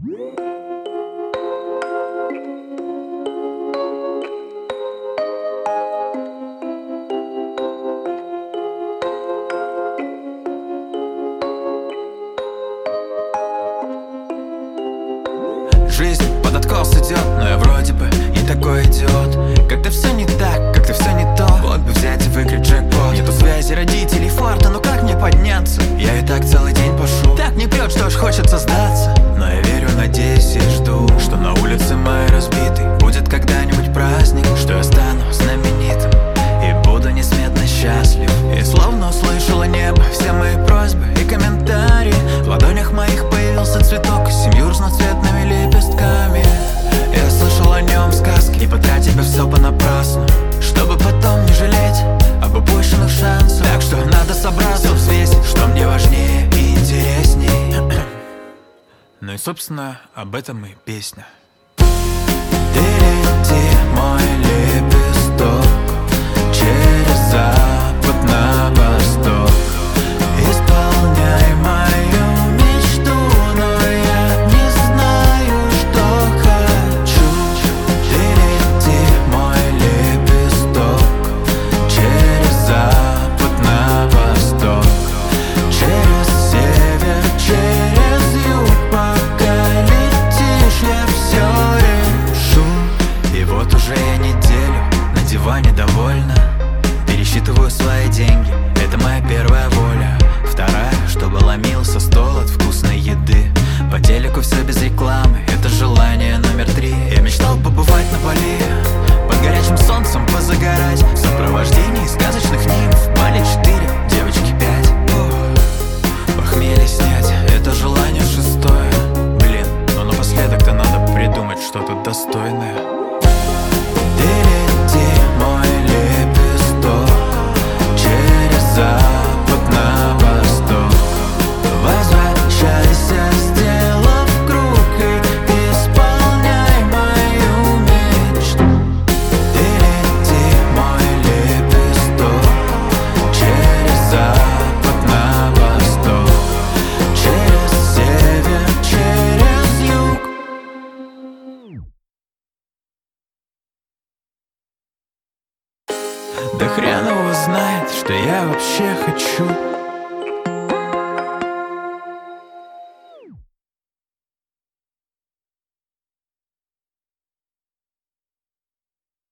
Жизнь под откос идет, но я вроде бы не такой идиот. Как-то все не так, как-то все не то. Вот бы взять и выиграть джекпот. Нету связи, родителей, фарта, ну как мне подняться? Я и так целый день пошу. Так не прет, что ж хочется сдаться. Но я верю, надеюсь и жду, что на улице моей разбитой будет когда-нибудь праздник, что я стану знаменитым и буду несметно счастлив. И словно услышала небо все мои просьбы и комментарии. В ладонях моих появился цветок, семью разноцветными лепестками. Я слышал о нем сказки, не потратив все понапрасну, чтобы потом не жалеть об упущенных шансах. Так что надо собраться, взвесить, что мне важнее и интересней. Ну и собственно об этом и песня. Ты лети, мой лепесток, через запад на восток. Исполняй мою мечту, но я не знаю, что хочу. Ты лети, мой лепесток, через запад на восток, через север, через юг. Пока летишь, я все решу. И вот уже я неделю на диване довольна. Пересчитываю свои деньги, это моя первая воля. Вторая, чтобы ломился стол от вкусной еды. По телеку все без рекламы, это желание номер 3. Я мечтал побывать на Бали, под горячим солнцем позагорать, в сопровождении сказочных нимф. Бали 4, девочки 5. Похмелье снять, это желание шестое. Блин, но напоследок-то надо придумать что-то достойное. Ты лети, мой лепесток, через запад на восток. Возвращайся, сделав круг, и исполняй мою мечту. Ты лети, мой лепесток, через запад на восток, через север, через юг. Да хрен его знает, что я вообще хочу.